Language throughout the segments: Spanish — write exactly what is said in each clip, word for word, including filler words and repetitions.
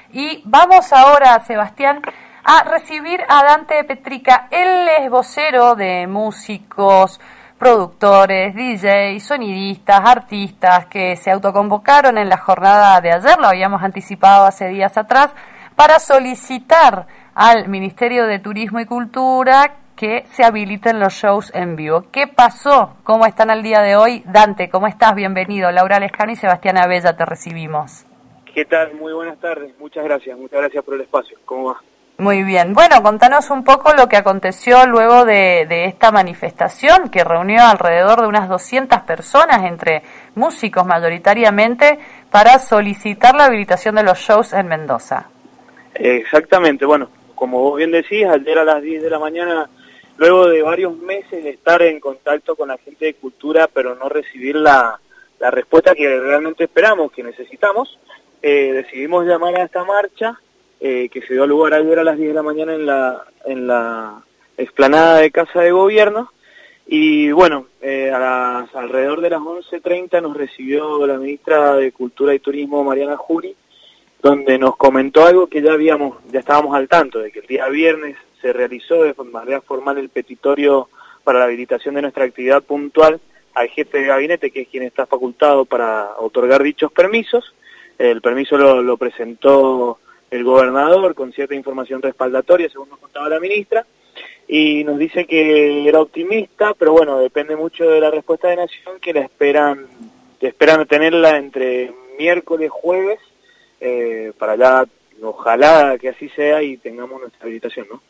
Y vamos ahora, Sebastián, a recibir a Dante Petrica. Él es vocero de músicos, productores, D Js, sonidistas, artistas que se autoconvocaron en la jornada de ayer, lo habíamos anticipado hace días atrás, para solicitar al Ministerio de Turismo y Cultura que se habiliten los shows en vivo. ¿Qué pasó? ¿Cómo están al día de hoy? Dante, ¿cómo estás? Bienvenido. Laura Lescano y Sebastián Abella, te recibimos. ¿Qué tal? Muy buenas tardes. Muchas gracias. Muchas gracias por el espacio. ¿Cómo va? Muy bien. Bueno, contanos un poco lo que aconteció luego de, de esta manifestación que reunió alrededor de unas doscientas personas, entre músicos mayoritariamente, para solicitar la habilitación de los shows en Mendoza. Exactamente. Bueno, como vos bien decís, ayer a las diez de la mañana, luego de varios meses de estar en contacto con la gente de cultura, pero no recibir la, la respuesta que realmente esperamos, que necesitamos, eh, decidimos llamar a esta marcha, eh, que se dio lugar ayer a las diez de la mañana en la, en la explanada de Casa de Gobierno. Y bueno, eh, a las, alrededor de las once treinta nos recibió la ministra de Cultura y Turismo, Mariana Jury, donde nos comentó algo que ya habíamos, ya estábamos al tanto, de que el día viernes se realizó de manera formal el petitorio para la habilitación de nuestra actividad puntual al jefe de gabinete, que es quien está facultado para otorgar dichos permisos. El permiso lo, lo presentó el gobernador con cierta información respaldatoria, según nos contaba la ministra, y nos dice que era optimista, pero bueno, depende mucho de la respuesta de Nación, que la esperan, que esperan tenerla entre miércoles, jueves, eh, para ya, ojalá que así sea y tengamos nuestra habilitación, ¿no?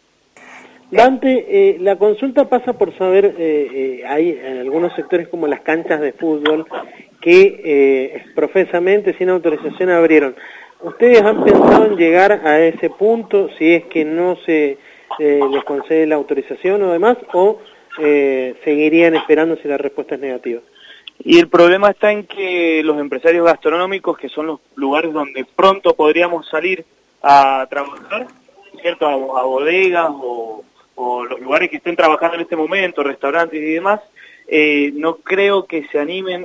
Dante, eh, la consulta pasa por saber, eh, eh, hay en algunos sectores como las canchas de fútbol que eh, profesamente sin autorización abrieron. ¿Ustedes han pensado en llegar a ese punto si es que no se eh, les concede la autorización o demás, o eh, seguirían esperando si la respuesta es negativa? Y el problema está en que los empresarios gastronómicos, que son los lugares donde pronto podríamos salir a trabajar, ¿cierto? A, a bodegas o, o los lugares que estén trabajando en este momento, restaurantes y demás, eh, no creo que se animen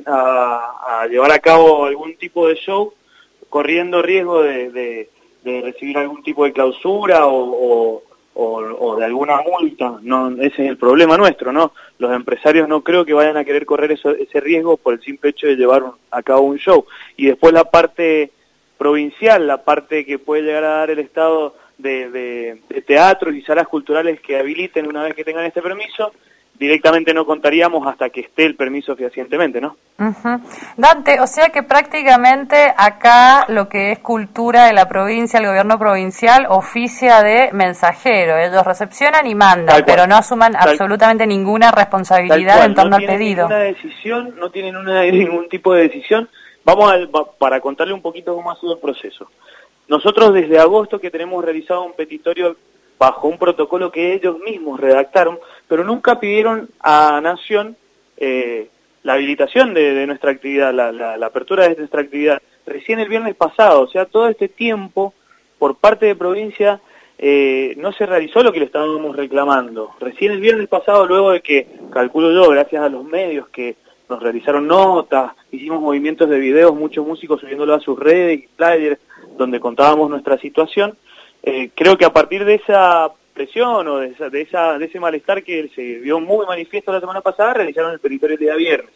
a, a llevar a cabo algún tipo de show, corriendo riesgo de, de, de recibir algún tipo de clausura o, o, o, o de alguna multa. No, ese es el problema nuestro, ¿no? Los empresarios no creo que vayan a querer correr eso, ese riesgo por el simple hecho de llevar un, a cabo un show. Y después la parte provincial, la parte que puede llegar a dar el Estado de, de, de teatros y salas culturales que habiliten una vez que tengan este permiso, directamente no contaríamos hasta que esté el permiso fehacientemente, ¿no? Uh-huh. Dante, o sea que prácticamente acá lo que es cultura de la provincia, el gobierno provincial, oficia de mensajero. Ellos recepcionan y mandan, pero no asuman Tal, absolutamente ninguna responsabilidad en torno no al pedido. Ninguna decisión, no tienen una, ningún tipo de decisión. Vamos a, para contarle un poquito cómo ha sido el proceso. Nosotros desde agosto que tenemos realizado un petitorio bajo un protocolo que ellos mismos redactaron, pero nunca pidieron a Nación eh, la habilitación de, de nuestra actividad, la, la, la apertura de nuestra actividad. Recién el viernes pasado, o sea, todo este tiempo, por parte de provincia, eh, no se realizó lo que le estábamos reclamando. Recién el viernes pasado, luego de que, calculo yo, gracias a los medios que nos realizaron notas, hicimos movimientos de videos, muchos músicos subiéndolo a sus redes y flyers, donde contábamos nuestra situación. Eh, creo que a partir de esa presión o de, esa, de, esa, de ese malestar que se vio muy manifiesto la semana pasada, realizaron el petitorio el día viernes.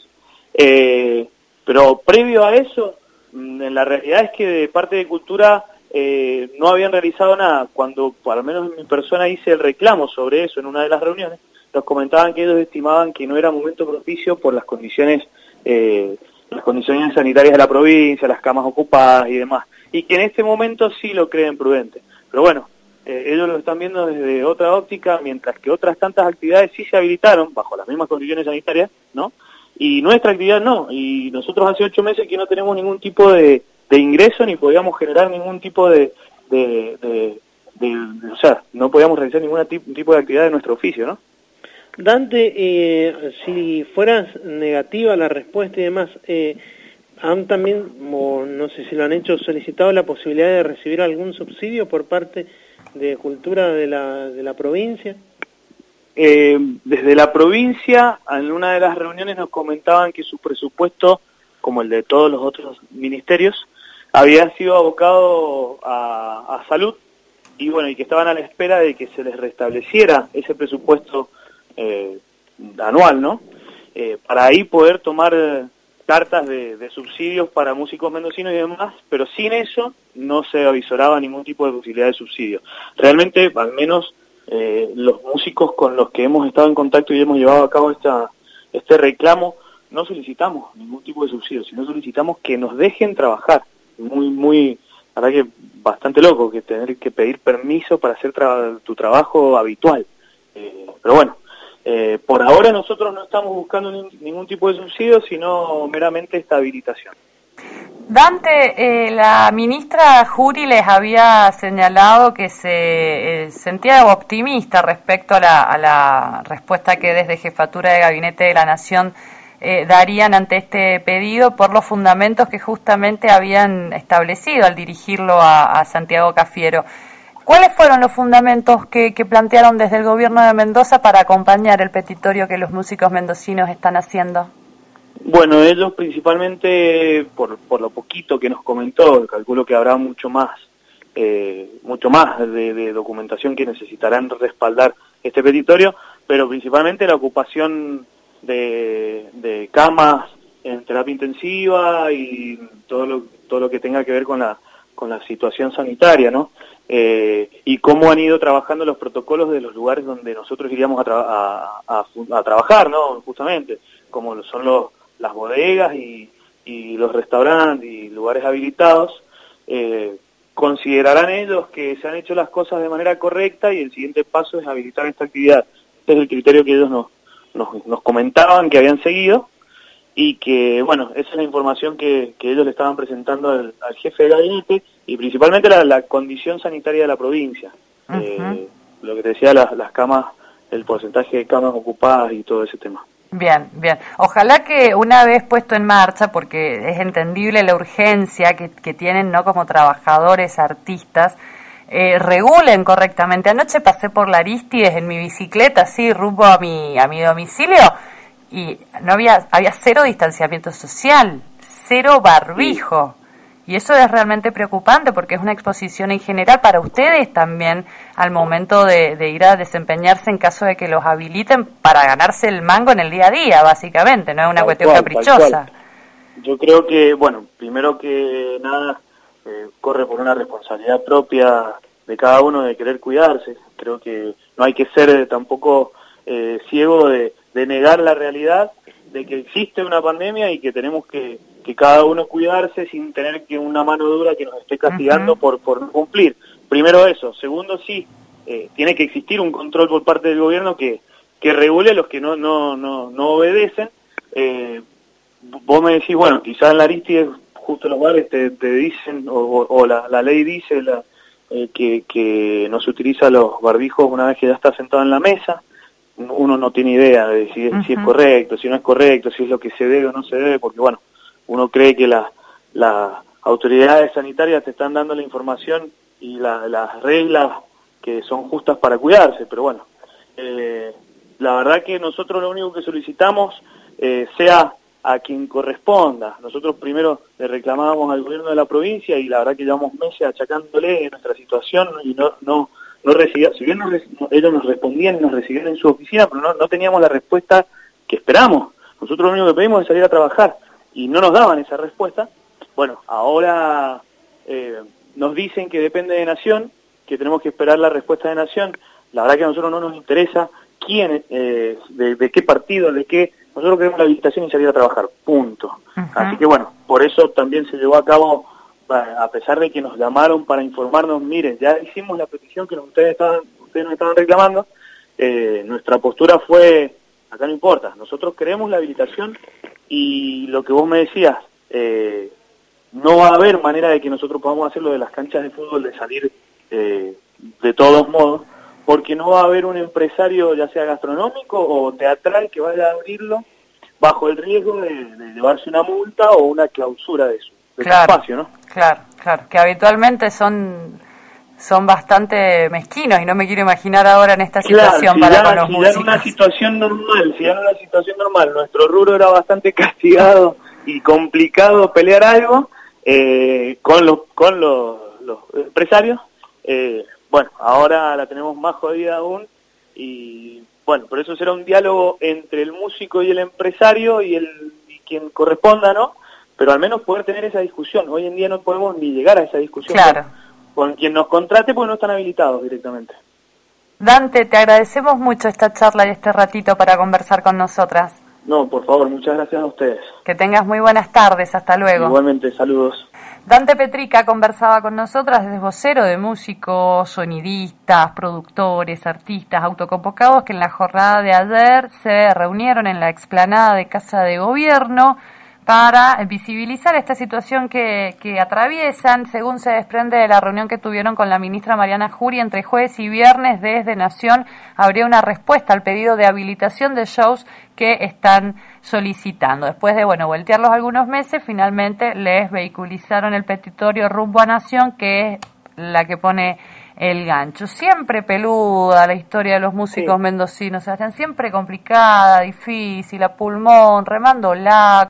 Eh, pero previo a eso, en la realidad es que de parte de Cultura eh, no habían realizado nada. Cuando, al menos en mi persona, hice el reclamo sobre eso en una de las reuniones, nos comentaban que ellos estimaban que no era momento propicio por las condiciones, eh, las condiciones sanitarias de la provincia, las camas ocupadas y demás, y que en este momento sí lo creen prudente. Pero bueno, eh, ellos lo están viendo desde otra óptica, mientras que otras tantas actividades sí se habilitaron bajo las mismas condiciones sanitarias, ¿no? Y nuestra actividad no, y nosotros hace ocho meses que no tenemos ningún tipo de, de ingreso ni podíamos generar ningún tipo de, de, de, de, de, o sea, no podíamos realizar ningún tipo de actividad de nuestro oficio, ¿no? Dante, eh, si fueras negativa la respuesta y demás, eh, ¿han también, o no sé si lo han hecho, solicitado la posibilidad de recibir algún subsidio por parte de Cultura de la, de la provincia? Eh, desde la provincia, en una de las reuniones nos comentaban que su presupuesto, como el de todos los otros ministerios, había sido abocado a, a salud y bueno, y que estaban a la espera de que se les restableciera ese presupuesto eh, anual, ¿no? Eh, para ahí poder tomar eh, cartas de, de subsidios para músicos mendocinos y demás, pero sin eso no se avisoraba ningún tipo de posibilidad de subsidio. Realmente, al menos eh, los músicos con los que hemos estado en contacto y hemos llevado a cabo esta, este reclamo, no solicitamos ningún tipo de subsidio, sino solicitamos que nos dejen trabajar. Muy, muy, la verdad que bastante loco que tener que pedir permiso para hacer tra tu trabajo habitual. Eh, pero bueno, eh, por ahora nosotros no estamos buscando ni, ningún tipo de subsidio, sino meramente esta habilitación. Dante, eh, la ministra Juri les había señalado que se eh, sentía optimista respecto a la, a la respuesta que desde Jefatura de Gabinete de la Nación Eh, darían ante este pedido por los fundamentos que justamente habían establecido al dirigirlo a, a Santiago Cafiero. ¿Cuáles fueron los fundamentos que, que plantearon desde el gobierno de Mendoza para acompañar el petitorio que los músicos mendocinos están haciendo? Bueno, ellos principalmente, por, por lo poquito que nos comentó, calculo que habrá mucho más, eh, mucho más de, de documentación que necesitarán respaldar este petitorio, pero principalmente la ocupación De, de camas en terapia intensiva y todo lo, todo lo que tenga que ver con la, con la situación sanitaria, ¿no? Eh, y cómo han ido trabajando los protocolos de los lugares donde nosotros iríamos a, tra a, a, a trabajar, ¿no? Justamente, como son los, las bodegas y, y los restaurantes y lugares habilitados, eh, considerarán ellos que se han hecho las cosas de manera correcta y el siguiente paso es habilitar esta actividad. Este es el criterio que ellos nos Nos, nos comentaban que habían seguido y que, bueno, esa es la información que, que ellos le estaban presentando al, al jefe de gabinete y principalmente la, la condición sanitaria de la provincia. Uh-huh. eh, lo que te decía, las, las camas, el porcentaje de camas ocupadas y todo ese tema. Bien, bien. Ojalá que una vez puesto en marcha, porque es entendible la urgencia que, que tienen, ¿no?, como trabajadores, artistas, Eh, regulen correctamente. Anoche pasé por la Aristides en mi bicicleta, así, rumbo a mi a mi domicilio, y no había había cero distanciamiento social, cero barbijo. Sí. Y eso es realmente preocupante porque es una exposición en general para ustedes también al momento de, de ir a desempeñarse en caso de que los habiliten para ganarse el mango en el día a día, básicamente, no es una tal cuestión cual, caprichosa. Yo creo que, bueno, primero que nada, Eh, corre por una responsabilidad propia de cada uno de querer cuidarse. Creo que no hay que ser eh, tampoco eh, ciego de, de negar la realidad de que existe una pandemia y que tenemos que, que cada uno cuidarse sin tener que una mano dura que nos esté castigando uh-huh. por, por no cumplir. Primero eso. Segundo, sí, eh, tiene que existir un control por parte del gobierno que, que regule a los que no, no, no, no obedecen. Eh, vos me decís, bueno, quizás en la Aristides justo los bares te, te dicen, o, o la, la ley dice la, eh, que, que no se utiliza los barbijos una vez que ya está sentado en la mesa. Uno no tiene idea de si, uh-huh. si es correcto, si no es correcto, si es lo que se debe o no se debe, porque bueno, uno cree que las la autoridades sanitarias te están dando la información y la, las reglas que son justas para cuidarse, pero bueno, eh, la verdad que nosotros lo único que solicitamos, eh, sea a quien corresponda. Nosotros primero le reclamábamos al gobierno de la provincia y la verdad que llevamos meses achacándole nuestra situación y no no no recibía, si bien nos, ellos nos respondían y nos recibían en su oficina, pero no, no teníamos la respuesta que esperamos. Nosotros lo único que pedimos es salir a trabajar y no nos daban esa respuesta. Bueno, ahora eh, nos dicen que depende de Nación, que tenemos que esperar la respuesta de Nación. La verdad que a nosotros no nos interesa quién, eh, de, de qué partido, de qué. Nosotros queremos la habilitación y salir a trabajar, punto. Uh-huh. Así que bueno, por eso también se llevó a cabo, a pesar de que nos llamaron para informarnos, miren, ya hicimos la petición que ustedes estaban, ustedes nos estaban reclamando, eh, nuestra postura fue, acá no importa, nosotros queremos la habilitación y lo que vos me decías, eh, no va a haber manera de que nosotros podamos hacer lo de las canchas de fútbol, de salir eh, de todos modos, porque no va a haber un empresario, ya sea gastronómico o teatral, que vaya a abrirlo bajo el riesgo de, de llevarse una multa o una clausura de su, de claro, su espacio, ¿no? Claro, claro, que habitualmente son son bastante mezquinos y no me quiero imaginar ahora en esta situación. Claro, si para ya, con los si músicos. ya en una situación normal, si ya en una situación normal, nuestro rubro era bastante castigado y complicado pelear algo, eh, con los con los, los empresarios. Eh, bueno, ahora la tenemos más jodida aún y bueno, por eso será un diálogo entre el músico y el empresario y el y quien corresponda, ¿no? Pero al menos poder tener esa discusión. Hoy en día no podemos ni llegar a esa discusión claro. con, con quien nos contrate porque no están habilitados directamente. Dante, te agradecemos mucho esta charla y este ratito para conversar con nosotras. No, por favor, muchas gracias a ustedes. Que tengas muy buenas tardes, hasta luego. Igualmente, saludos. Dante Petrica conversaba con nosotras, es vocero de músicos, sonidistas, productores, artistas, autoconvocados que en la jornada de ayer se reunieron en la explanada de Casa de Gobierno para visibilizar esta situación que, que atraviesan, según se desprende de la reunión que tuvieron con la ministra Mariana Jury. Entre jueves y viernes desde Nación habría una respuesta al pedido de habilitación de shows que están solicitando. Después de, bueno, voltearlos algunos meses, finalmente les vehiculizaron el petitorio rumbo a Nación, que es la que pone el gancho. Siempre peluda la historia de los músicos sí. mendocinos, Sebastián, siempre complicada, difícil, a pulmón, remándola,